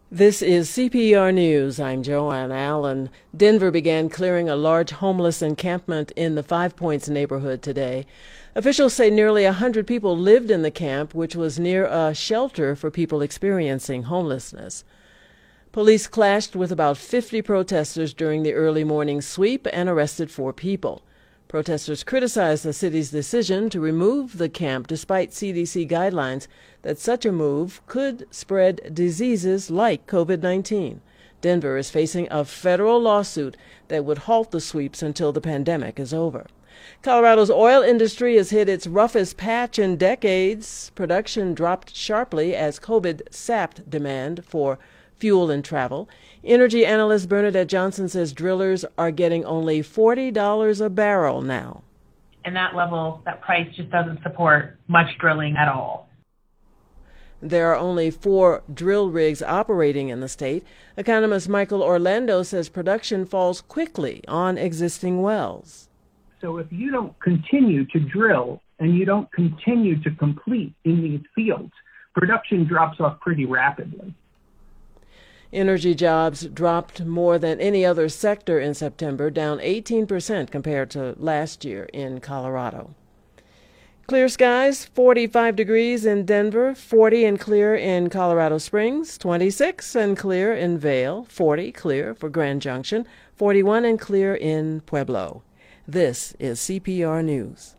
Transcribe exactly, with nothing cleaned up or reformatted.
This is C P R News. I'm Joanne Allen. Denver began clearing a large homeless encampment in the Five Points neighborhood today. Officials say nearly one hundred people lived in the camp, which was near a shelter for people experiencing homelessness. Police clashed with about fifty protesters during the early morning sweep and arrested four people. Protesters criticized the city's decision to remove the camp despite C D C guidelines that such a move could spread diseases like COVID nineteen. Denver is facing a federal lawsuit that would halt the sweeps until the pandemic is over. Colorado's oil industry has hit its roughest patch in decades. Production dropped sharply as COVID sapped demand for fuel and travel. Energy analyst Bernadette Johnson says drillers are getting only forty dollars a barrel now. And that level, that price just doesn't support much drilling at all. There are only four drill rigs operating in the state. Economist Michael Orlando says production falls quickly on existing wells. So if you don't continue to drill and you don't continue to complete in these fields, production drops off pretty rapidly. Energy jobs dropped more than any other sector in September, down eighteen percent compared to last year in Colorado. Clear skies, forty-five degrees in Denver, forty and clear in Colorado Springs, twenty-six and clear in Vail, forty clear for Grand Junction, forty-one and clear in Pueblo. This is C P R News.